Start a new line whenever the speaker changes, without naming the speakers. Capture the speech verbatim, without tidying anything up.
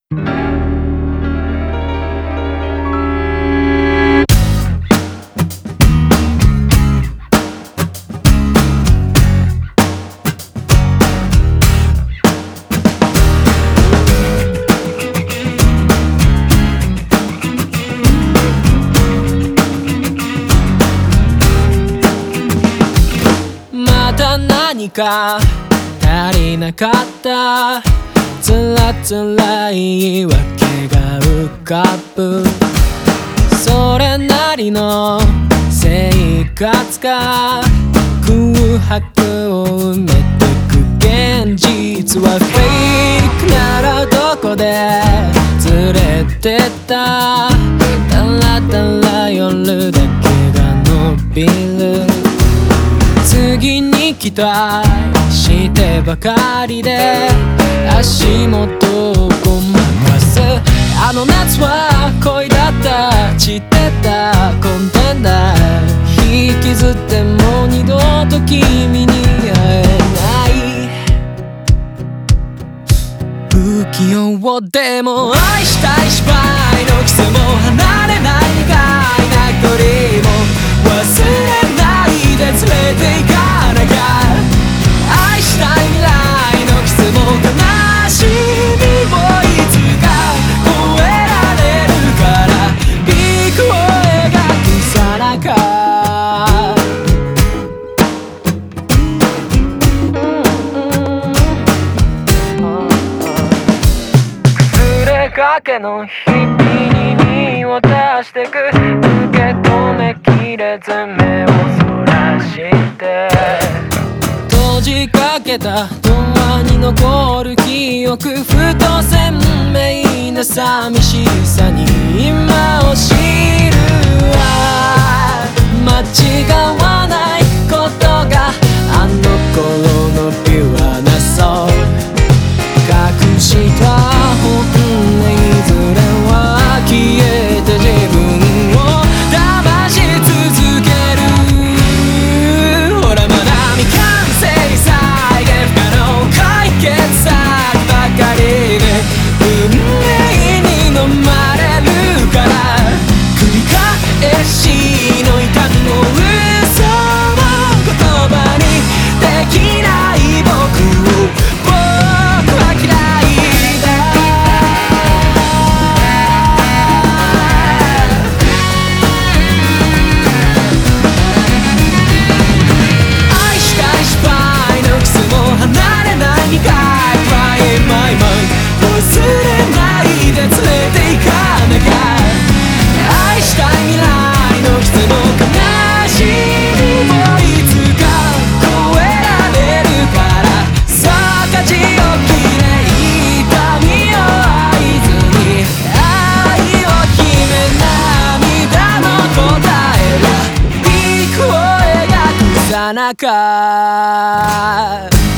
何か足りなかったつらつらい言い訳が浮かぶそれなりの生活が空白を埋めてく現実はフェイクならどこで連れてったたらたら夜だけが伸びる次に期待してばかりで足元をごまかすあの夏は恋だった散ってたコンテンダー引きずっても二度と君に会えない不器用でも愛したい芝居のキスも離れない苦いな距離も忘れないで連れて行かなきゃ愛したい未来のキスも悲しみをいつか越えられるからビッグを描くさなか触れかけの日々に身を出してく受け止めきれず目をそらして閉じかけたドアに残る記憶ふと鮮明な寂しさに今を知るわ間違わないことがあの頃のピュアなソウル隠した本音いずれは消えて自分を騙し続けるほらまだ未完成再現不可能解決策ばかりで運命に飲まれるから繰り返しの痛みも嘘を言葉にできない僕を僕は嫌いだ愛したい失敗のキスも離れない苦い Cry in my mind 忘れないで連れて行かなきゃ愛したい未来のキスも悲しみもいつか越えられるからさあ舵を切れ痛みを合図に愛を秘め涙の答えはピークを描くさなか